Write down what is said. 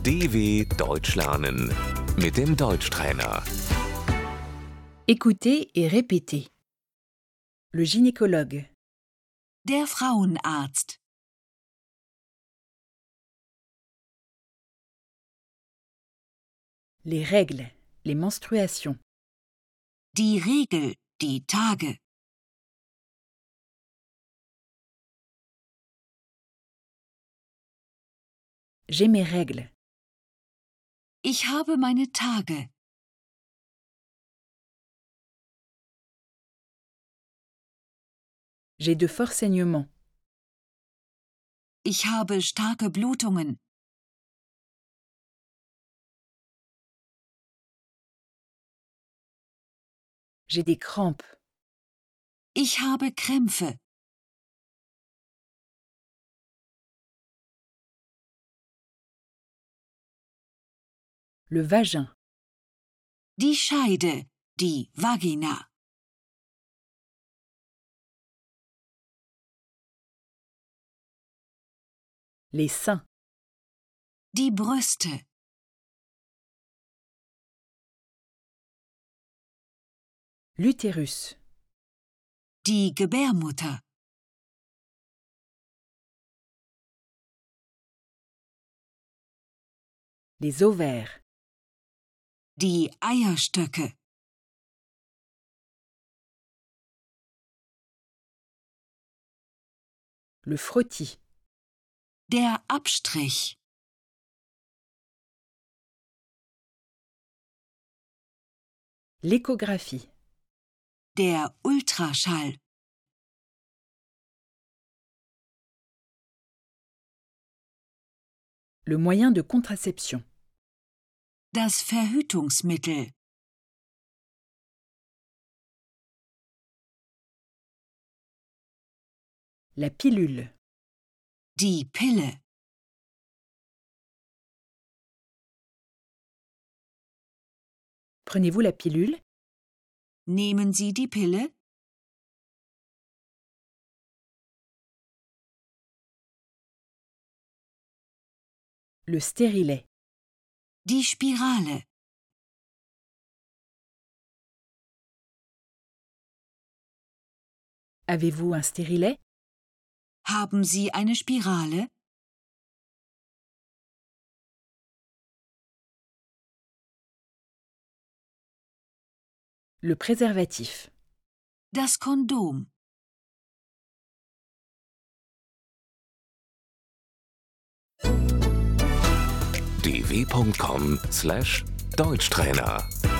DW Deutsch lernen mit dem Deutschtrainer. Écoutez et répétez. Le gynécologue, Der Frauenarzt. les règles, les menstruations, Die Regel, die Tage. j'ai mes règles, Ich habe meine Tage. j'ai de forts saignements, Ich habe starke Blutungen. j'ai des crampes, Ich habe Krämpfe. le vagin, Die Scheide, die Vagina. les seins, Die Brüste. l'utérus, Die Gebärmutter. les ovaires, Die Eierstöcke. le frottis, Der Abstrich. l'échographie, Der Ultraschall. le moyen de contraception, Das Verhütungsmittel. la pilule, Die Pille. prenez-vous la pilule? Nehmen Sie die Pille? Le stérilet, Die Spirale. avez-vous un stérilet? Haben Sie eine Spirale? Le préservatif, Das Kondom. dw.com/Deutschtrainer